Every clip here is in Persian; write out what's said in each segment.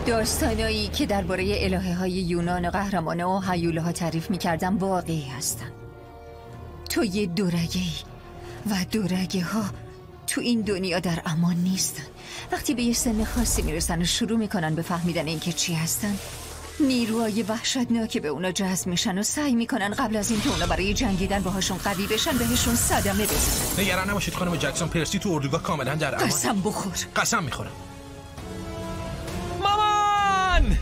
داستانایی که درباره الهه‌های یونان و قهرمان‌ها و هیوله‌ها تعریف می‌کردم واقعی هستن. تو یه دورگه‌ای و دورگه‌ها تو این دنیا در امان نیستن. وقتی به یه سن خاصی میرسن و شروع میکنن به فهمیدن اینکه چی هستن، نیروهای وحشتناکی به اونا جذب میشن و سعی میکنن قبل از اینکه اونا برای جنگیدن باهاشون قوی بشن بهشون صدمه بزنن. نگران نباشید خانم جکسون، پرسی تو اردوگاه کاملا در امان. قسم بخور. قسم میخورم. مامان!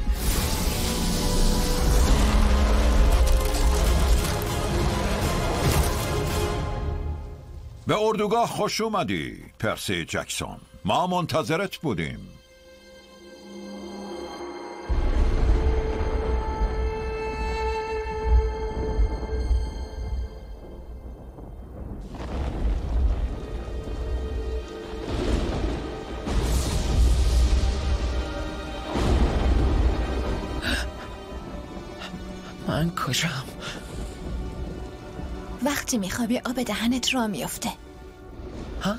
به اردوگاه خوش اومدی پرسی جکسون. ما منتظرت بودیم. من کجام؟ وقتی میخوابی آب دهنت را میفته. ها؟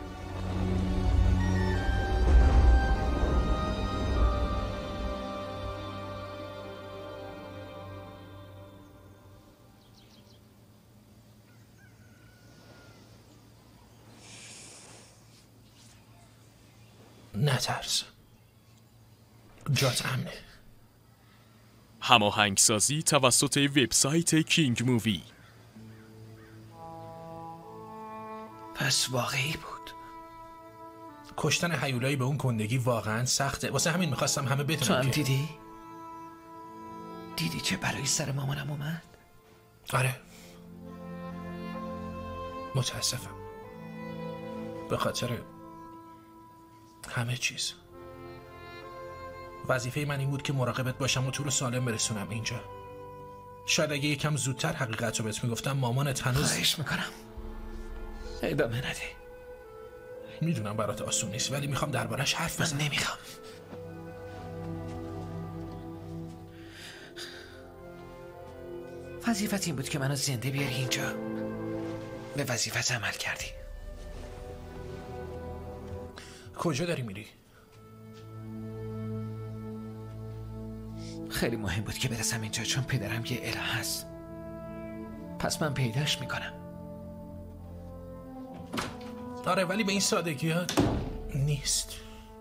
نترس، جات امنه. هماهنگسازی توسط وبسایت کینگ مووی. پس واقعی بود. کشتن هیولایی به اون کندگی واقعا سخته. واسه همین میخواستم همه تو بدونن هم که دیدی چه برای سر مامانم اومد؟ آره، متاسفم به خاطر همه چیز. وظیفه من این بود که مراقبت باشم و تو رو سالم برسونم اینجا. شاید اگه یکم زودتر حقیقت رو بهت میگفتم مامانت هنوز. خواهش میکنم ادامه نده. میدونم برات آسون نیست ولی میخوام دربارش حرف بزنم. من نمیخوام. وظیفت این بود که منو زنده بیاری اینجا. به وظیفت عمل کردی. کجا داری میری؟ خیلی مهم بود که برسم اینجا چون پدرم یه اله هست. پس من پیداش میکنم. آره ولی به این سادگی ها نیست.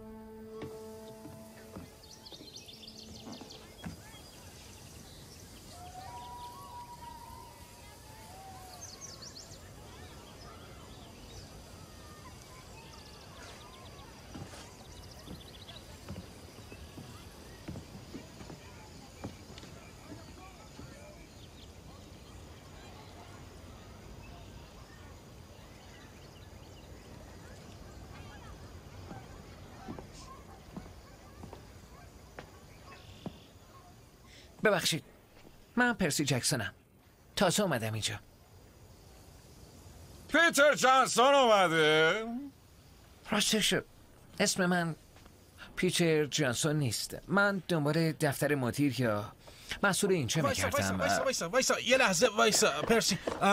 ببخشید، من پرسی جکسونم. تازه اومدم اینجا. پیتر جانسون اومده؟ راستش اسم من پیتر جانسون نیست. من دنبال دفتر مدیر یا مسئول اینجا میگردم. وایسا یه لحظه وایسا پرسی.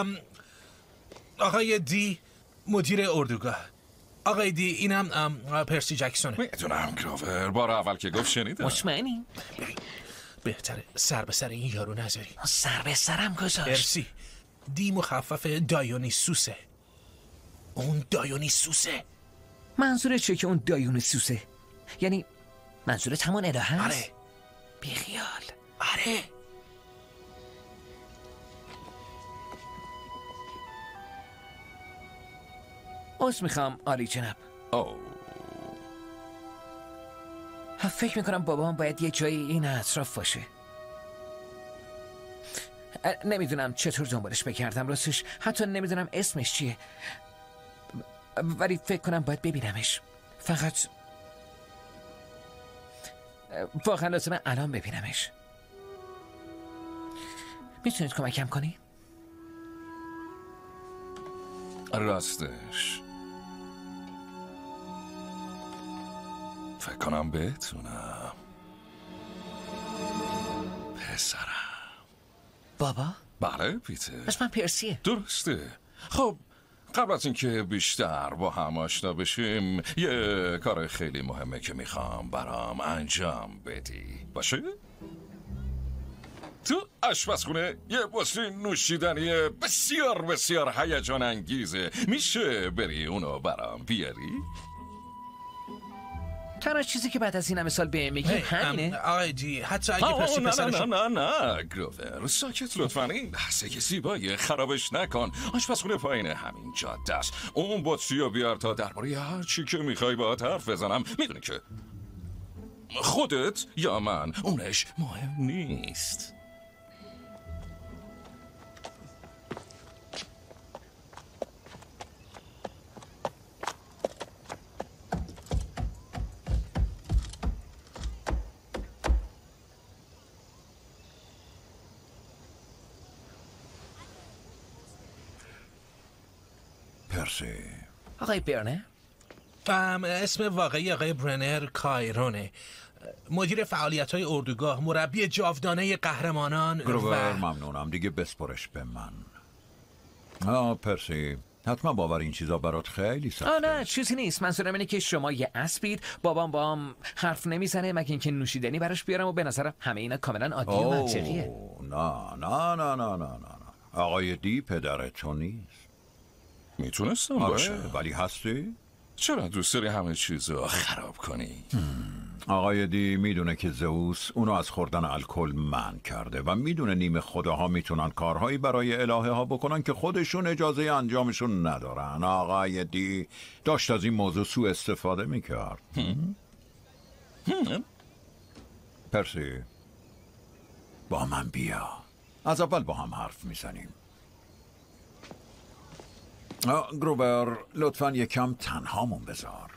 آقای دی مدیر اردوگاه. آقای دی اینم پرسی جکسونه. میدونم گروور، بار اول که گفت شنیدم. مطمئنی؟ بهتره سر به سر این یارو نذاری. سر به سرم گذاشت. پرسی دی مخفف دایونیسوسه. اون دایونیسوسه. منظور چه که اون دایونیسوسه؟ یعنی منظور همون اله هست؟ آره. بیخیال. آره. عذر میخوام آلی جناب. فکر میکنم بابام باید یه جایی این اطراف باشه. نمیدونم چطور دنبالش بگردم راستش. حتی نمیدونم اسمش چیه، ولی فکر کنم باید ببینمش. فقط واقعا لازمه الان ببینمش. میتونید کمکم کنی؟ راستش فکر کنم بتونم. پسرم. بابا؟ بله پیتر. پس من پرسیه. درسته. خب قبل از اینکه بیشتر با هم آشنا بشیم یه کار خیلی مهمه که میخوام برام انجام بدی باشه؟ تو آشپزخونه یه بطری نوشیدنی بسیار بسیار هیجان انگیزه، میشه بری اونو برام بیاری؟ تنها چیزی که بعد از این همه سال بهم میگی همینه؟ آقای دی حتی اگه پرسی پسرش نه گروور ساکت لطفاً. این لحظه که زیبایی خرابش نکن. آشپزخونه پایین همین جاده است. اون بطری رو بیار تا درباره هر چی که میخوای باهات حرف بزنم. میدونی که خودت یا من اونش مهم نیست. پرسی آقای برنر؟ اسم واقعی آقای برنر کایرونه، مدیر فعالیت‌های اردوگاه، مربی جاودانه قهرمانان. گروور ممنونم، دیگه بسپرش به من. پرسی حتما باور این چیزا برات خیلی سخته. نه چیزی نیست، منظورم اینه که شما یه اسبید، بابام با هم حرف نمیزنه مگه اینکه نوشیدنی براش بیارم و به نظرم همه اینا کاملا عادی و منطقیه. نه آقای دی پدر تو نیست. میتونستم باشه ولی هستی؟ چرا دوست داری همه چیزو خراب کنی؟ آقای دی میدونه که زئوس اونو از خوردن الکل منع کرده و میدونه نیمه خداها میتونن کارهایی برای الهه ها بکنن که خودشون اجازه انجامشون ندارن. آقای دی داشت از این موضوع سوء استفاده میکرد. پرسی با من بیا، از اول با هم حرف میزنیم. گروبر لطفاً یکم تنهامون بذار.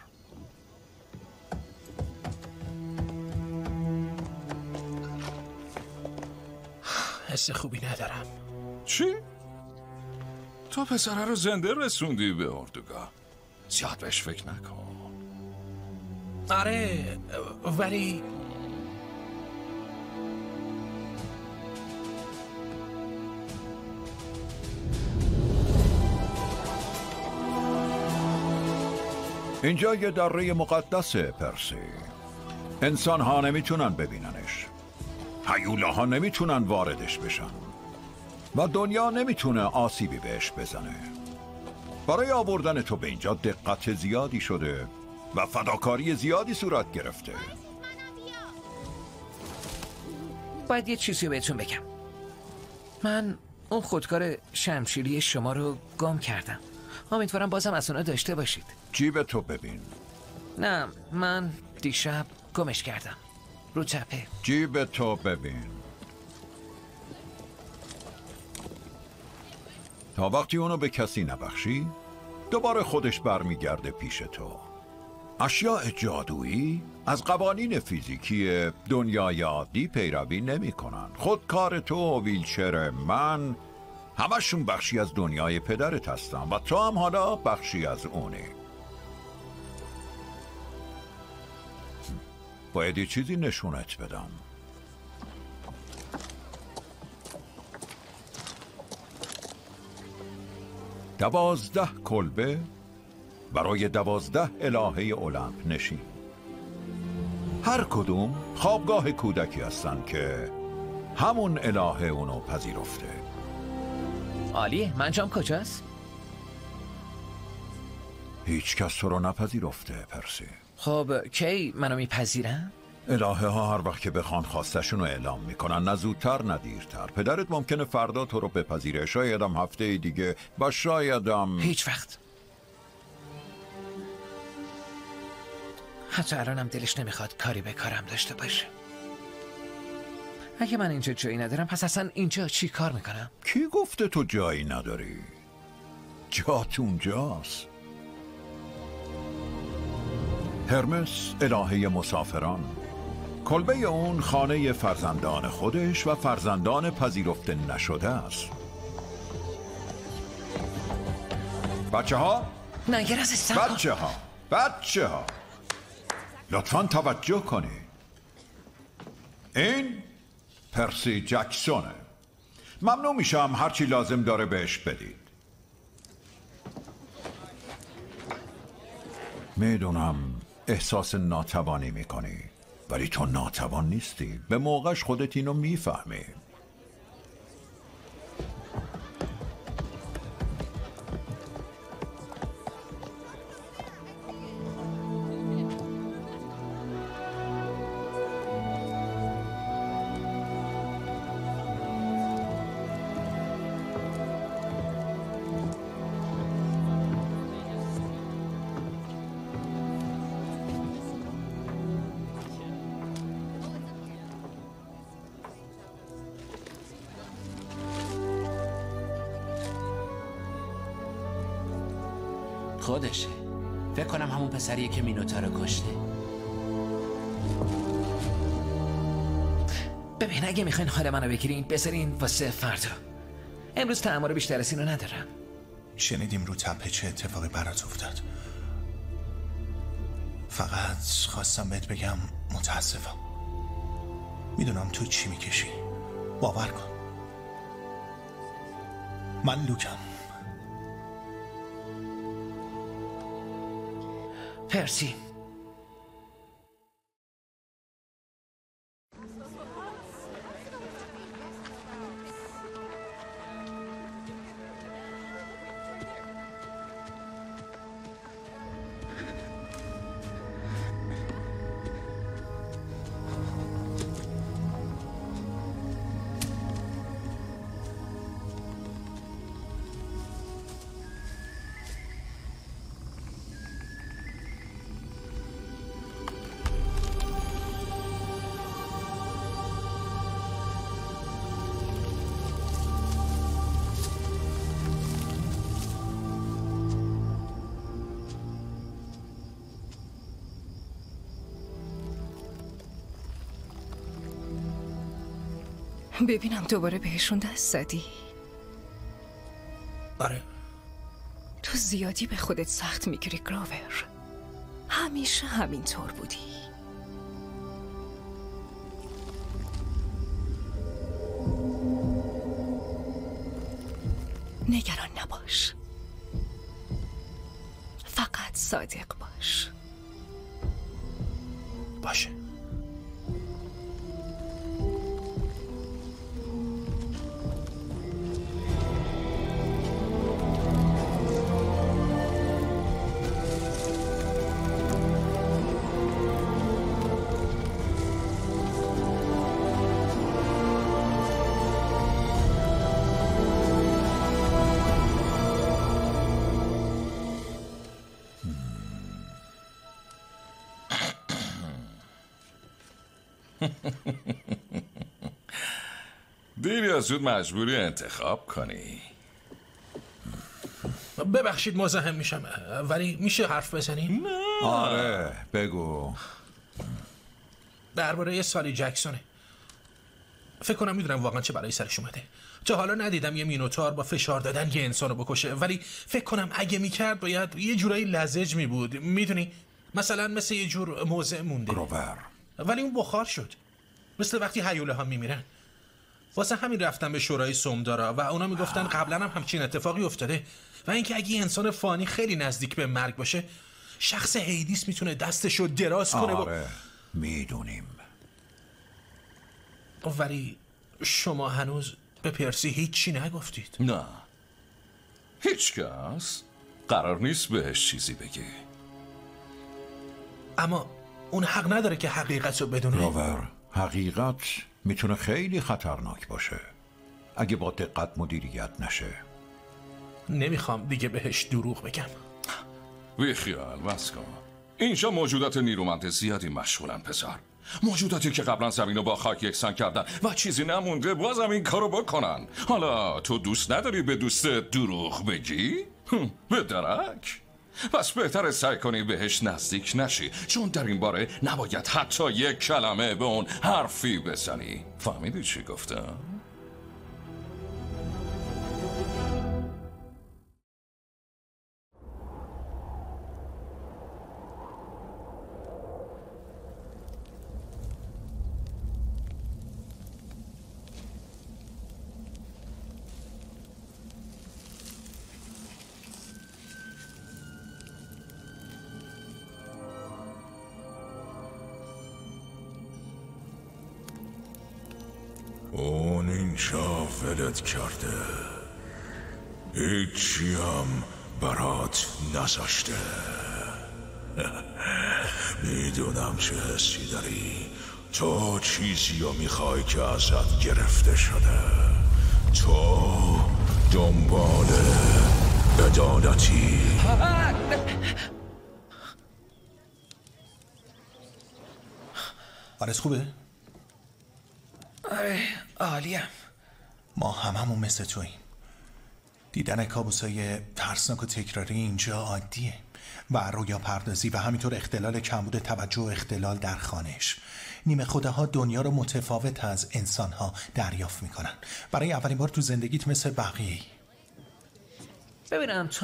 حس خوبی ندارم. چی؟ تو پسره رو زنده رسوندی به اردوگاه، زیاد بهش فکر نکن. آره ولی اینجا یه دره مقدسه پرسی. انسان ها نمیتونن ببیننش، هیولاها نمیتونن واردش بشن و دنیا نمیتونه آسیبی بهش بزنه. برای آوردن تو به اینجا دقت زیادی شده و فداکاری زیادی صورت گرفته. باید یه چیزی بهتون بگم. من اون خودکار شمشیری شما رو گم کردم. امیدوارم بازم از اونا داشته باشید. جیب تو ببین. نه من دیشب گمش کردم رو تپه. جیب تو ببین. تا وقتی اونو به کسی نبخشی دوباره خودش برمیگرده پیش تو. اشیاء جادویی از قوانین فیزیکی دنیای عادی پیروی نمی کنن. خودکار تو، ویلچر من، همشون بخشی از دنیای پدرت هستن و تو هم حالا بخشی از اونی. باید یه چیزی نشونت بدم. دوازده کلبه برای 12 الهه المپ نشین. هر کدوم خوابگاه کودکی هستن که همون الهه اونو پذیرفته. عالیه. من جام کجاست؟ هیچ کس تو رو نپذیرفته پرسی. خب کی منو میپذیرن؟ الهه ها هر وقت که بخوان خواستشون رو اعلام میکنن، نه زودتر نه دیرتر. پدرت ممکنه فردا تو رو بپذیره، شاید هم هفته دیگه و شاید هم هیچ وقت. حتی الانم دلش نمیخواد کاری به کارم داشته باشه. اگه من اینجا جایی ندارم پس اصلا اینجا چی کار میکنم؟ کی گفته تو جایی نداری؟ جات اونجاست. هرمس الهه مسافران، کلبه اون خانه فرزندان خودش و فرزندان پذیرفته نشده است. بچه ها؟ نه یه رازه سب بچه ها لطفاً توجه کنید. این پرسی جکسونه. ممنون میشم هرچی لازم داره بهش بدید. میدونم احساس ناتوانی میکنی، ولی تو ناتوان نیستی. به موقعش خودت اینو میفهمی. خودشه. فکر کنم همون پسریه که مینوتا رو کشته. ببین اگه میخواین حال منو بگیرین بذارین واسه فردا. امروز تعمار بیشتر از اینو ندارم. شنیدیم رو تپه چه اتفاقی برات افتاد. فقط خواستم بهت بگم متاسفم. میدونم تو چی میکشی. باور کن. من لوکم. پرسی. ببینم دوباره بهشون دست زدی. آره. تو زیادی به خودت سخت میگیری گراور. همیشه همینطور بودی. نگران نباش. فقط صادق باش. باشه. دیر یا زود مجبوری انتخاب کنی. ببخشید مزاحم میشم، ولی میشه حرف بزنیم؟ نه. آره بگو. درباره سالی جکسونه. فکر کنم میدونم واقعا چه بلایی سرش اومده. تا حالا ندیدم یه مینوتار با فشار دادن یه انسانو بکشه، ولی فکر کنم اگه میکرد باید یه جورایی لزج میبود. میدونی مثلا مثل یه جور موضع مونده. گروور. ولی اون بخار شد، مثل وقتی هیوله ها میمیرن. واسه همین رفتم به شورای سومدارا و اونا میگفتن قبلا هم همچین اتفاقی افتاده و اینکه اگه یه انسان فانی خیلی نزدیک به مرگ باشه، شخص هیدیس میتونه دستشو دراز کنه. آره میدونیم. ولی شما هنوز به پرسی هیچی نگفتید. نه، هیچ کس قرار نیست بهش چیزی بگه. اما اون حق نداره که حقیقت رو بدونه. گروور، حقیقت میتونه خیلی خطرناک باشه اگه با دقت مدیریت نشه. نمیخوام دیگه بهش دروغ بگم. بی خیال بس کن. اینجا موجودات نیرومند زیادی مشغولن پسر. موجوداتی که قبلا زمین رو با خاک یکسان کردن و چیزی نمونده بازم این کارو بکنن. حالا تو دوست نداری به دوست دروغ بگی؟ به درک؟ پس بهتره سعی کنی بهش نزدیک نشی، چون در این باره نباید حتی یک کلمه به اون حرفی بزنی. فهمیدی چی گفتم؟ اون اینجا ولت کرده، هیچی هم برات نذاشته. میدونم چه حسی داری، تو چیزی رو میخوای که ازت گرفته شده. تو دنبال عدالتی. آرس خوبه؟ آره عالیم. ما هممون مثل توییم. دیدن کابوسای ترسناک و تکراری اینجا عادیه و رویا پردازی و همینطور اختلال کمبود توجه و اختلال در خانش. نیمه خداها دنیا رو متفاوت از انسانها دریافت میکنن. برای اولین بار تو زندگیت مثل بقیه‌ای. ببینم تو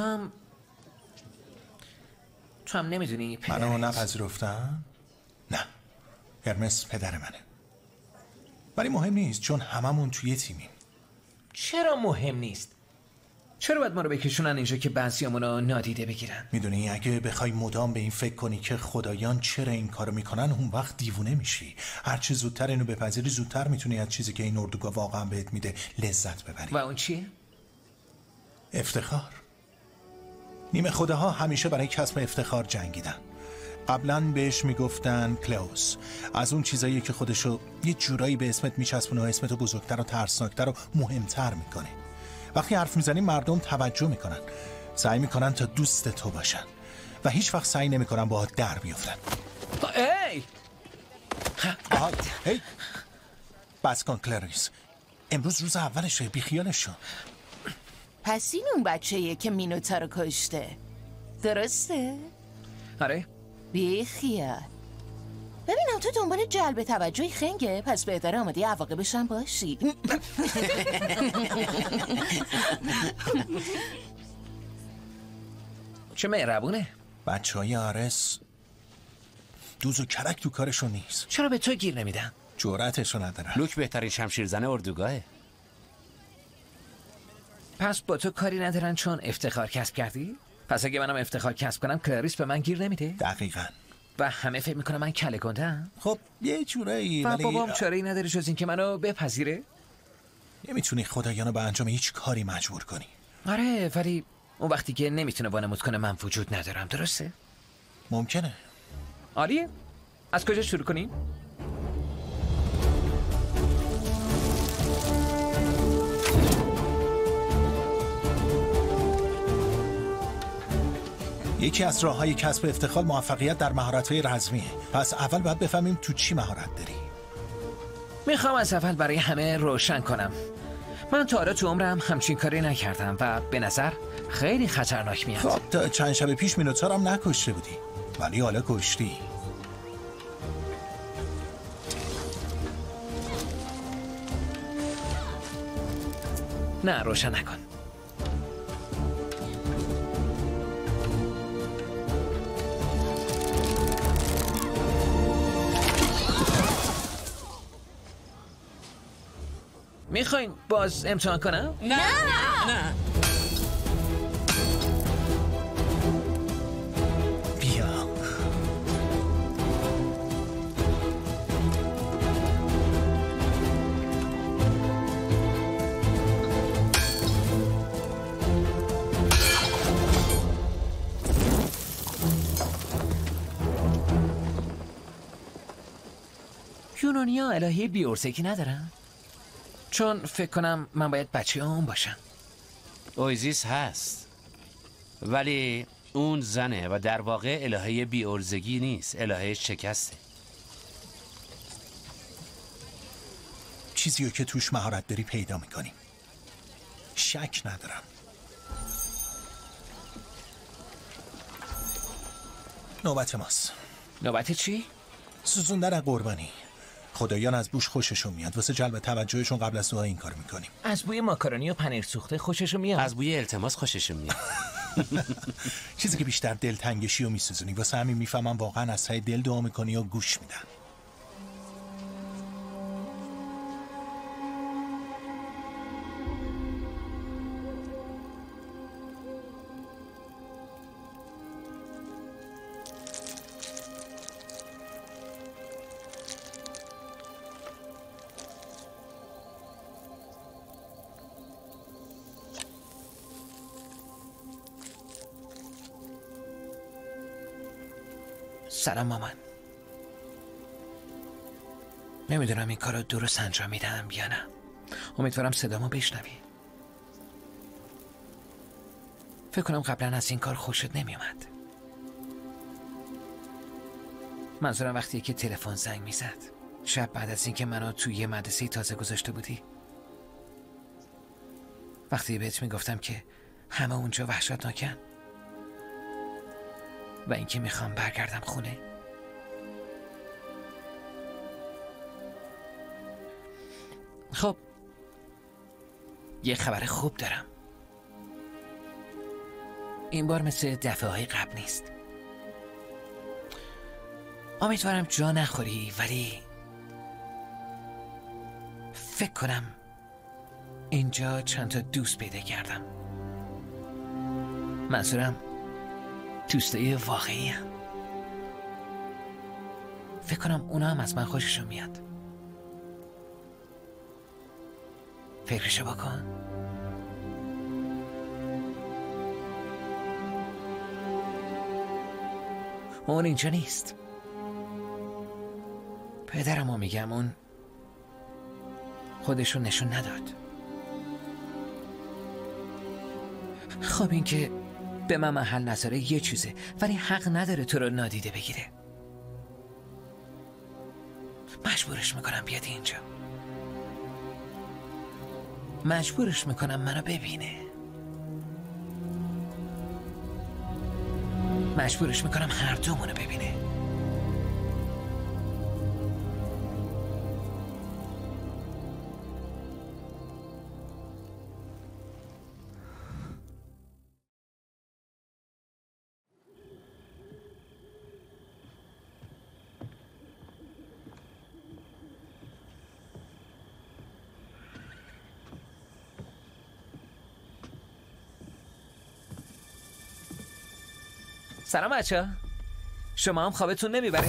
هم نمیدونی منو نپذیرفتم؟ نه، هرمس پدر منه. ولی مهم نیست چون هممون توی تیمیم. چرا مهم نیست؟ چرا باید ما رو بکشونن اینجا که بعضیامونو نادیده بگیرن؟ میدونی اگه بخوای مدام به این فکر کنی که خدایان چرا این کارو میکنن، اون وقت دیوونه میشی. هرچی زودتر اینو بپذیری زودتر میتونی از چیزی که این اردوگاه واقعا بهت میده لذت ببری. و اون چیه؟ افتخار. نیمه خداها همیشه برای کسب افتخار جنگیدن. قبلا بهش میگفتن کلئوس. از اون چیزایی که خودشو یه جورایی به اسمت میچسبونه و اسمتو بزرگتر و ترسناکتر و مهمتر میکنه. وقتی حرف میزنی مردم توجه میکنن، سعی میکنن تا دوست تو باشن و هیچ وقت سعی نمیکنن باهات در بیفتن. هی بس کن کلاریس، امروز روز اولشه، بیخیالش شو. پس این اون بچه‌ایه که مینوتا رو کشته، درسته؟ آره. بیخیال. ببینم تو دنبال جلب توجهی خنگه، پس بهتره آماده عواقبش هم باشی. چه مهربونه. بچه‌های آرس دوز و کرک تو کارشون نیست. چرا به تو گیر نمیدن؟ جرأتشو ندارن. لوک بهترین شمشیرزن اردوگاهه. پس با تو کاری ندارن چون افتخار کسب کردی؟ پس اگه منم افتخار کسب کنم کلاریس به من گیر نمیده؟ دقیقاً. و همه فکر میکنه من کله گنده‌ام؟ خب یه جورایی. و ولی بابام چاره‌ای نداره جز این که منو بپذیره؟ نمیتونی خدایانو به انجام هیچ کاری مجبور کنی. آره ولی اون وقتی که نمیتونه وانمود کنه من وجود ندارم، درسته؟ ممکنه. عالیه. از کجا شروع کنیم؟ یکی از راه‌های کسب افتخار موفقیت در مهارت‌های رزمیه. پس اول باید بفهمیم تو چی مهارت داری. میخوام از اول برای همه روشن کنم من تا حالا تو عمرم همچین کاری نکردم و به نظر خیلی خطرناک میاد. خب تا چند شب پیش مینوتار هم نکشته بودی، ولی حالا کشتی. نه روشن نکن. میخواین باز امتحان کنم؟ نه بیا. یونانیا الهه بیورزگی ندارن؟ چون فکر کنم من باید بچه اون باشم. اویزیس هست ولی اون زنه و در واقع الهه بی‌عرضگی نیست، الهه شکسته. چیزیو که توش مهارت داری پیدا میکنیم، شک ندارم. نوبت ماست. نوبت چی؟ سوزوندن قربانی. خدایان از بوش خوششون میاد، واسه جلب توجهشون قبل از دعا این کار میکنیم. از بوی ماکارونی و پنیر سوخته خوششون میاد. از بوی التماس خوششون میاد. چیزی که بیشتر دلتنگشی رو میسوزونی، واسه همین میفهمم واقعا از ته دل دعا میکنی و گوش میدن. سلام مامان. نمیدونم این کار رو درست انجام میدم یا نه. امیدوارم صدامو بشنوی. فکر کنم قبلا از این کار خوشت نمیومد. منظورم وقتیه که تلفن زنگ میزد شب بعد از اینکه منو توی یه مدرسه تازه گذاشته بودی. وقتی بهت میگفتم که همه اونجا وحشتناکن و اینکه میخوام برگردم خونه. خب یه خبر خوب دارم. این بار مثل دفعه های قبل نیست. امیدوارم جا نخوری، ولی فکر کنم اینجا چند تا دوست پیدا کردم. منظورم دوستای واقعی هم. فکر کنم اونا هم از من خوششون میاد. فکرشو بکن. اون اینجا نیست. پدرمو میگم اون خودشون نشون نداد. خب این که به من محل نظره یه چیزه، ولی حق نداره تو رو نادیده بگیره. مجبورش میکنم بیاد اینجا. مجبورش میکنم منو ببینه. مجبورش میکنم هر دومونو ببینه. سلام بچه. شما هم خوابتون نمیبره؟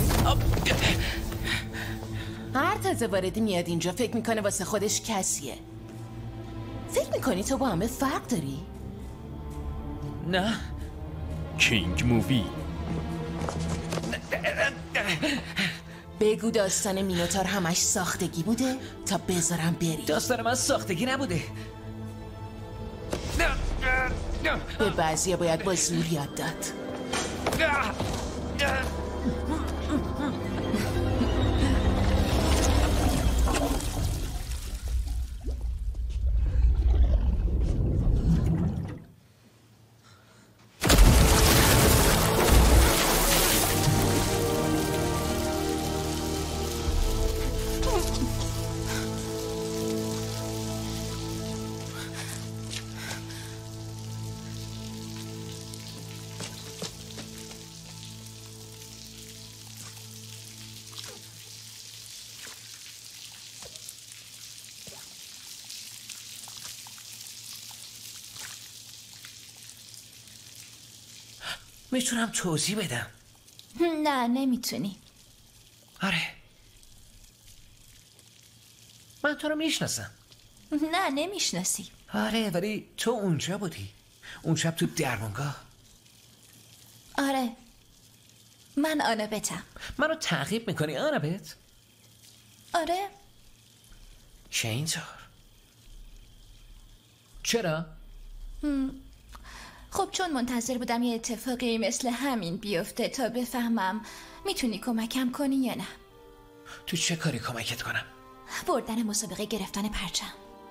هر تازه واردی میاد اینجا فکر میکنه واسه خودش کسیه. فکر میکنی تو با همه فرق داری؟ نه. کینگ مووی. بگو داستان مینوتار همش ساختگی بوده تا بذارم بری. داستان من ساختگی نبوده. به بعضیا باید با زور یاد داد. میتونم توضیح بدم؟ نه نمیتونی. آره من تو رو میشناسم. نه نمیشناسی. آره ولی تو اونجا بودی اون شب تو درمانگاه. آره من آنابتم. منو تعقیب میکنی آنابت؟ آره. چه اینطور؟ چرا؟ خب چون منتظر بودم یه اتفاقی مثل همین بیفته تا بفهمم میتونی کمکم کنی یا نه. تو چه کاری کمکت کنم؟ بردن مسابقه گرفتن پرچم.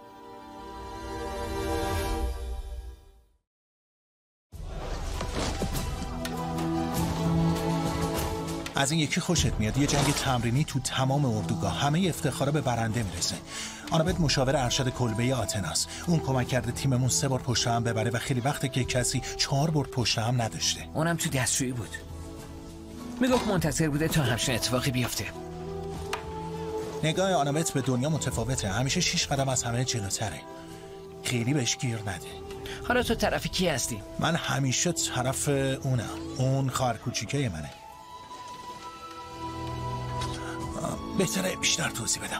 از این یکی خوشت میاد؟ یه جنگ تمرینی تو تمام اردوگاه، همه افتخارا به برنده میرسه. آنابت مشاور ارشد کلبه آتناس. اون کمک کرده تیممون 3 بار پشت هم ببره و خیلی وقته که کسی 4 بار پشت هم نداشته. اونم تو دستشویی بود. میگفت منتظر بوده تا همچین اتفاقی بیفته. نگاه آنابت به دنیا متفاوته. همیشه 6 قدم از همه جلوتره. خیلی بهش گیر نده. حالا تو طرف کی هستی؟ من همیشه طرف اونم. اون خواهر کوچیکه منه. بهتره بیشتر توضیح بدم.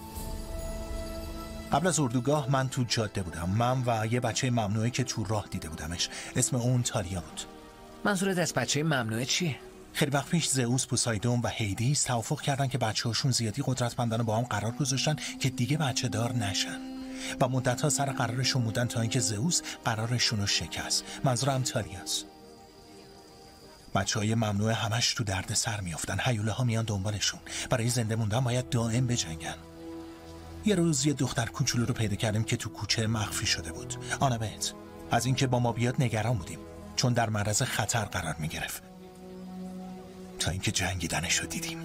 قبل از اردوگاه من تو جاده بودم. من و یه بچه ممنوعه که تو راه دیده بودمش. اسم اون تالیا بود. منظورت از بچه ممنوعه چیه؟ خیلی وقت پیش زئوس، پوسایدون و هیدیس توافق کردن که بچه‌هاشون زیادی قدرتمندانه با هم قرار گذاشتن که دیگه بچه دار نشن و مدت‌ها سر قرارشون بودن تا اینکه زئوس قرارشون رو شکست. منظورم تالیاست. بچه‌های ممنوعه همش تو درد سر میافتن. هیوله‌ها میان دنبالشون. برای زنده موندن باید دائم بجنگن. یه روز یه دختر کوچولو رو پیدا کردیم که تو کوچه مخفی شده بود. آنابت. از اینکه با ما بیاد نگران بودیم چون در معرض خطر قرار میگرفت. تا اینکه جنگیدنش رو دیدیم.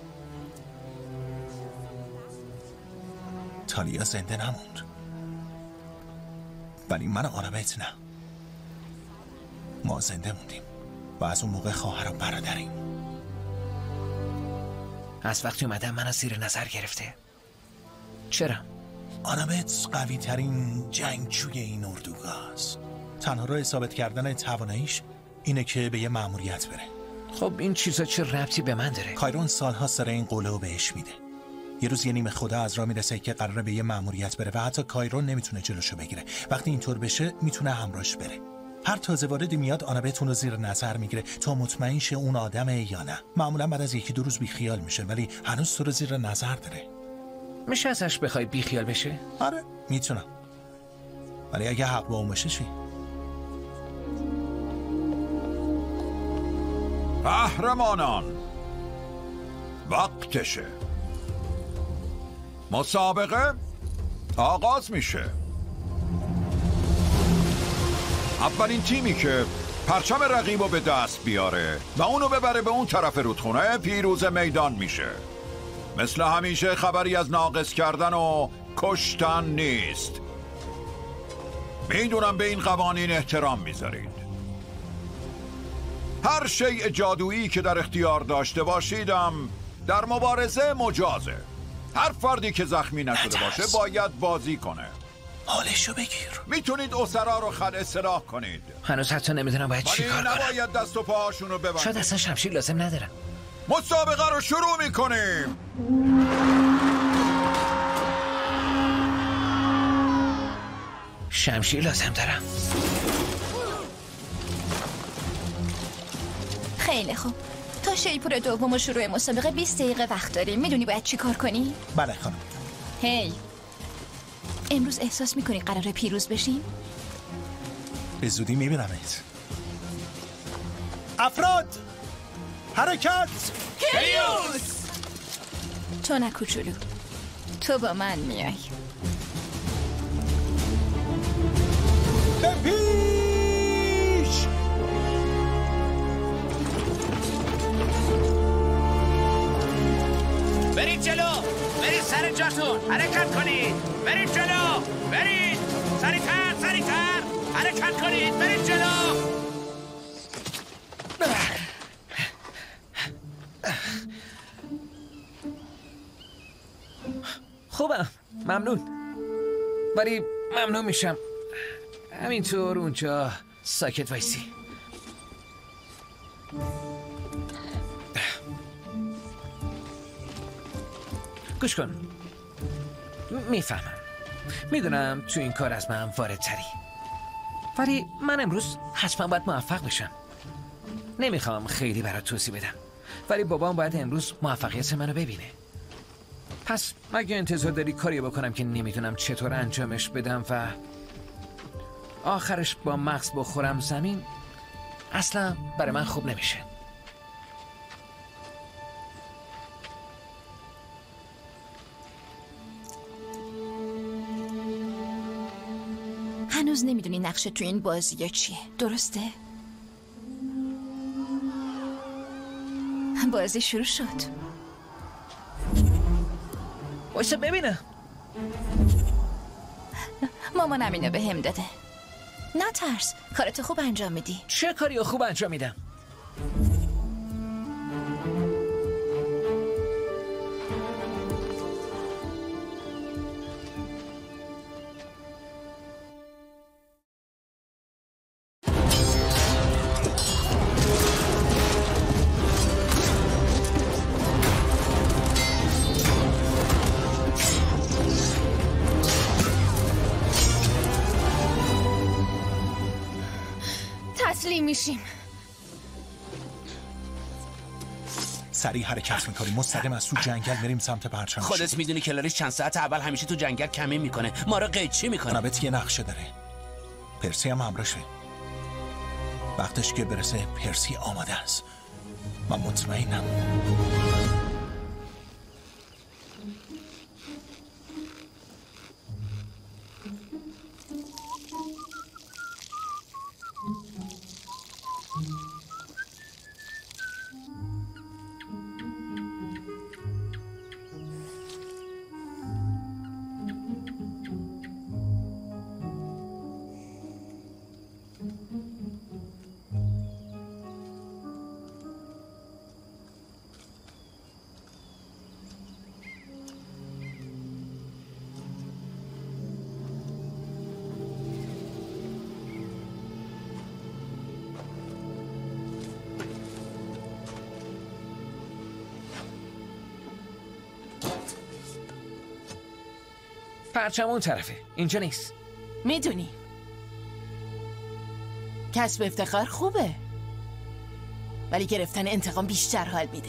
تالیا زنده نموند. ولی من و آنابت نه. ما زنده موندیم و از اون موقع خواهر و برادریم. از وقتی اومدم من از زیر نظر گرفته. چرا؟ آنابت قوی ترین جنگجوی این اردوگاهست. تنها راه ثابت کردن تواناییش اینه که به یه مأموریت بره. خب این چیزا چه ربطی به من داره؟ کایرون سالها سر این قوله رو بهش میده. یه روز یه نیمه خدا از راه میرسه که قراره به یه مأموریت بره و حتی کایرون نمیتونه جلوشو بگیره. وقتی اینطور بشه میتونه همراهش بره. هر تازه واردی میاد آنابت اون رو زیر نظر میگیره تا مطمئن شه اون آدمه یا نه. معمولا بعد از 1-2 روز بیخیال میشه ولی هنوز تو رو زیر نظر داره. میشه ازش بخوای بیخیال بشه؟ آره میتونم. ولی اگه حق با اون بشه چی؟ قهرمانان وقتشه. مسابقه آغاز میشه. اولین تیمی که پرچم رقیب رو به دست بیاره و اونو ببره به اون طرف رودخونه پیروز میدان میشه. مثل همیشه خبری از ناقص کردن و کشتن نیست. میدونم به این قوانین احترام میذارید. هر شیء جادویی که در اختیار داشته باشیدم در مبارزه مجازه. هر فردی که زخمی نشده باشه باید بازی کنه. حالشو بگیر. میتونید اسرا رو خلع سلاح کنید. هنوز حتی نمیدونم باید چی کار کنم. نباید دست و پاهاشون رو ببندید. شاید اصلا شمشیر لازم ندارم. مسابقه رو شروع میکنیم. شمشیر لازم دارم. خیلی خوب. تا شیپور دوم و شروع مسابقه 20 دقیقه وقت داریم. میدونی باید چی کار کنی؟ بله خانم. هی امروز احساس میکنی قراره پیروز بشیم؟ به زودی میبینمت. افراد حرکت. کلیوس تو نه کوچولو، تو با من میای. به پیش. برید جلو، برید سر جاتون، حرکت کنید. برید جلو، برید سریعتر سریعتر حرکت کنید. برید جلو. خوبم، ممنون. ولی ممنون میشم همینطور اونجا ساکت وایسی. گوش کن. میفهمم، میدونم تو این کار از من واردتری، ولی من امروز حتما باید موفق بشم. نمیخوام خیلی برات توضیح بدم، ولی بابام باید امروز موفقیت منو ببینه. پس مگه انتظار داری کاری بکنم که نمیدونم چطور انجامش بدم و آخرش با مغز بخورم زمین؟ اصلا برای من خوب نمیشه. هنوز نمیدونی نقشه تو این بازی یا چیه، درسته؟ بازی شروع شد. وایسا ببینم. مامانم اینو به هم داده. نه ترس، کارتو خوب انجام میدی. چه کاری خوب انجام میدم؟ تسلیم میشیم. سریع حرکت میکنیم، مستقیم از تو جنگل میریم سمت پرچم. خودت میدونی کلاریش چند ساعت اول همیشه تو جنگل کمین میکنه، ما رو قیچی میکنه. نبت یه نقشه داره، پرسی هم همراشه. وقتش که برسه پرسی آماده است، من مطمئنم. پرچم اون طرفه، اینجا نیست. میدونی کسب افتخار خوبه، ولی گرفتن انتقام بیشتر حال میده.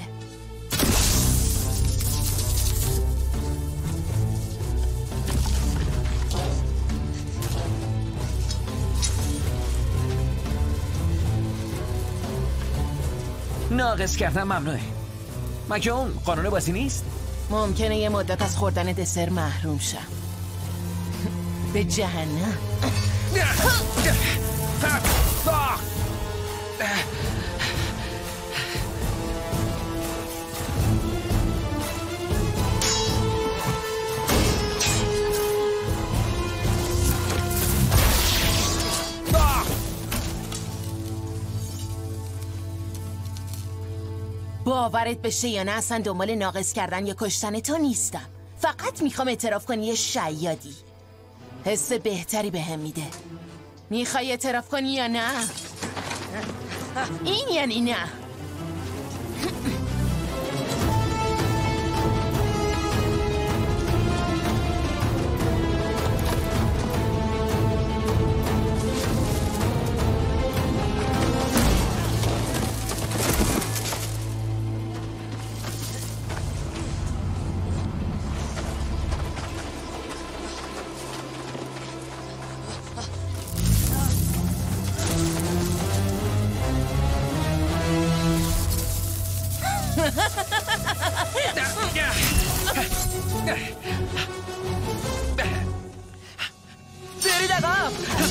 ناقص کردن ممنوعه. مگه اون قانون بازی نیست؟ ممکنه یه مدت از خوردن دسر محروم شم. به جهنم. باورت بشه یا نه اصلا دنبال ناقص کردن یا کشتن تو نیستم. فقط میخوام اعتراف کنی یه شیادی. حس بهتری بهم میده. میخوای اعتراف کنی یا نه؟ این یعنی نه. برید عقب.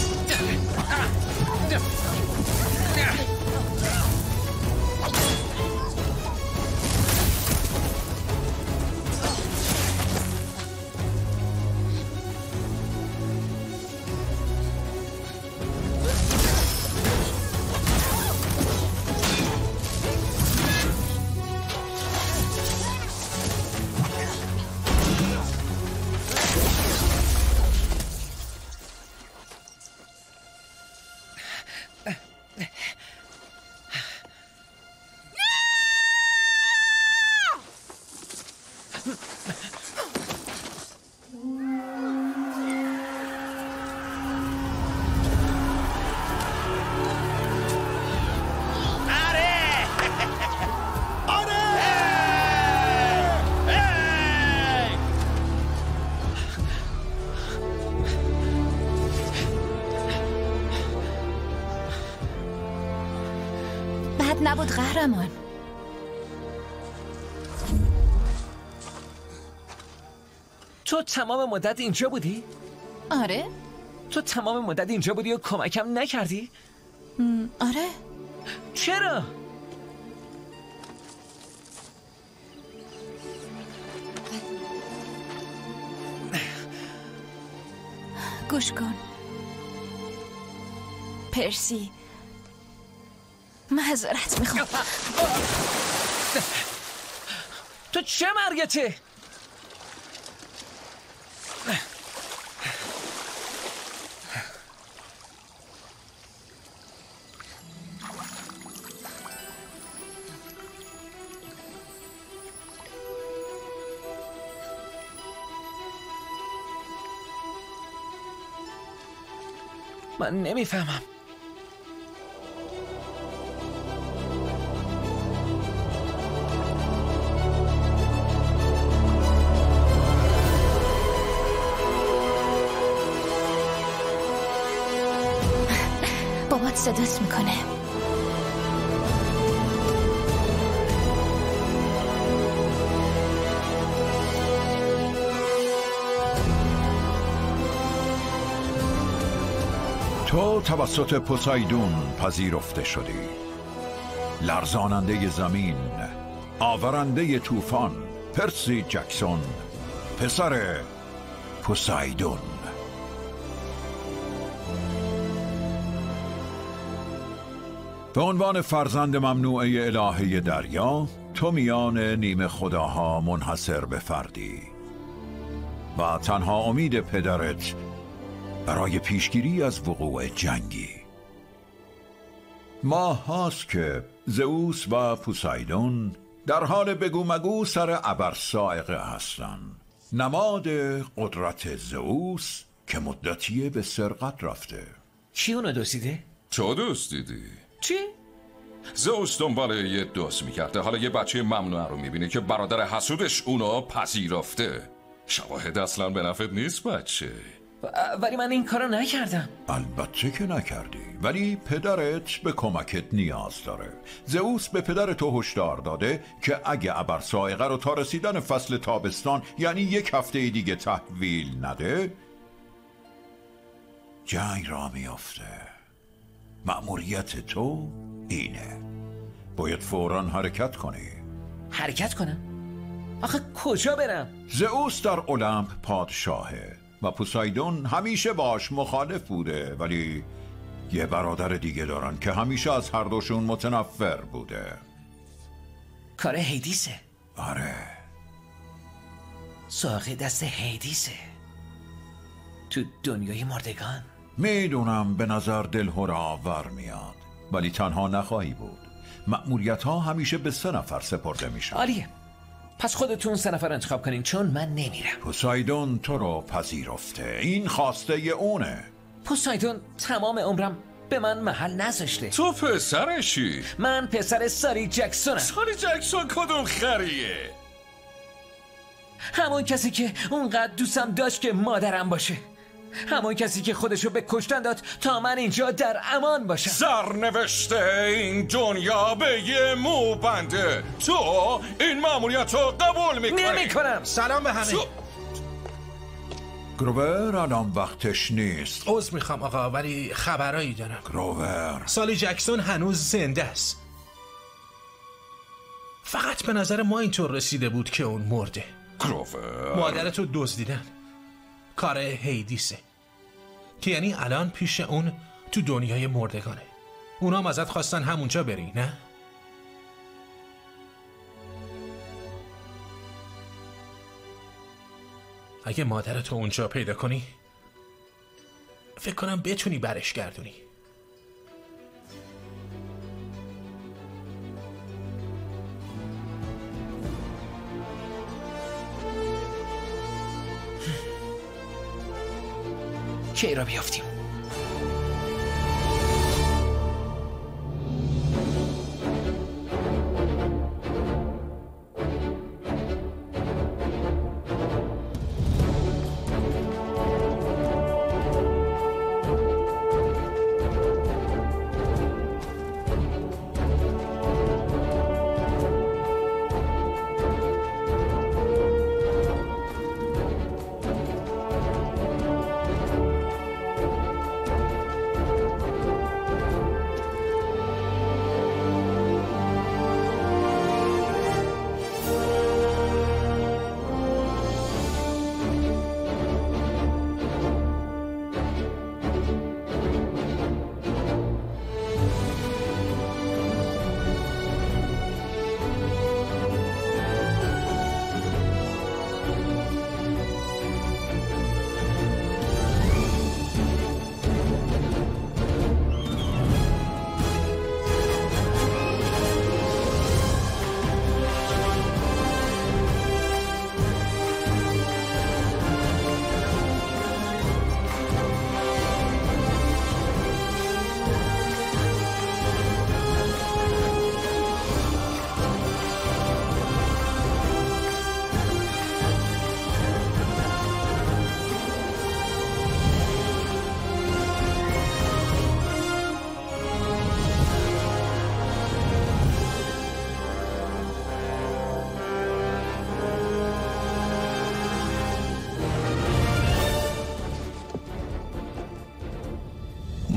نبود قهرمان. تو تمام مدت اینجا بودی؟ آره. تو تمام مدت اینجا بودی و کمکم نکردی؟ آره. چرا؟ گوش کن پرسی، معذرت میخوام. تو چه مرگته؟ من نمیفهمم. میاد صدات میکنه. تو توسط پوسایدون پذیرفته شدی، لرزاننده زمین، آورنده طوفان، پرسی جکسون، پسر پوسایدون. به عنوان فرزند ممنوعه الهه دریا، تو میان نیمه خداها منحصر به فردی و تنها امید پدرت برای پیشگیری از وقوع جنگی. ماه هاست که زئوس و پوسایدون در حال بگو مگو سر ابرسائقه هستند، نماد قدرت زئوس که مدتی به سرقت رفته. کی اونو دزدیده؟ تو دزدیدی؟ چی؟ زئوس دنبال یه دوست میکرده، حالا یه بچه ممنوعه رو میبینه که برادر حسودش اونو پذیرفته. شواهد اصلا به نفعت نیست بچه. ولی من این کارو نکردم. البته که نکردی، ولی پدرت به کمکت نیاز داره. زئوس به پدر تو هشدار داده که اگه ابرسائقه رو تا رسیدن فصل تابستان، یعنی 1 هفته دیگه تحویل نده، جنگ را میافته. مأموریت تو اینه، باید فوراً حرکت کنی. حرکت کنم؟ آخه کجا برم؟ زئوس در المپ پادشاهه و پوسایدون همیشه باش مخالف بوده، ولی یه برادر دیگه دارن که همیشه از هر دوشون متنفر بوده. کار هیدیسه. آره، ساقه دست هیدیسه تو دنیای مردگان. میدونم به نظر دلهره آور میاد، ولی تنها نخواهی بود. مأموریت ها همیشه به 3 نفر سپرده میشن. عالیه، پس خودتون 3 نفر انتخاب کنین، چون من نمیرم. پوسایدون تو رو پذیرفته، این خواسته اونه. پوسایدون تمام عمرم به من محل نذاشته. تو پسرشی؟ من پسر ساری جکسونم. ساری جکسون کدوم خریه؟ همون کسی که اونقدر دوستم داشت که مادرم باشه، همون کسی که خودشو به کشتن داد تا من اینجا در امان باشم. سرنوشته این دنیا به یه مو بنده. تو این مأموریت رو قبول میکنی؟ نمیکنم. سلام به همه. گروور الان وقتش نیست. عذر میخوام آقا، ولی خبرایی دارم. گروور، سالی جکسون هنوز زنده است. فقط به نظر ما اینطور رسیده بود که اون مرده. گروور، مادرتو دزدیدن. کار هیدیسه که یعنی الان پیش اون تو دنیای مردگانه. اونا هم ازت خواستن همونجا بری، نه؟ اگه مادرتو اونجا پیدا کنی فکر کنم بتونی برش گردونی. کی را بیافتیم؟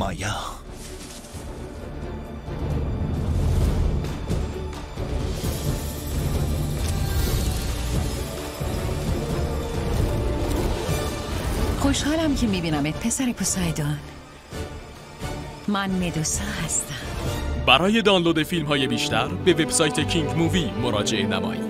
مایا. خوشحالم که میبینمت پسر پوسایدون. من مدوسا هستم. برای دانلود فیلم های بیشتر به وبسایت کینگ مووی مراجعه نمایید.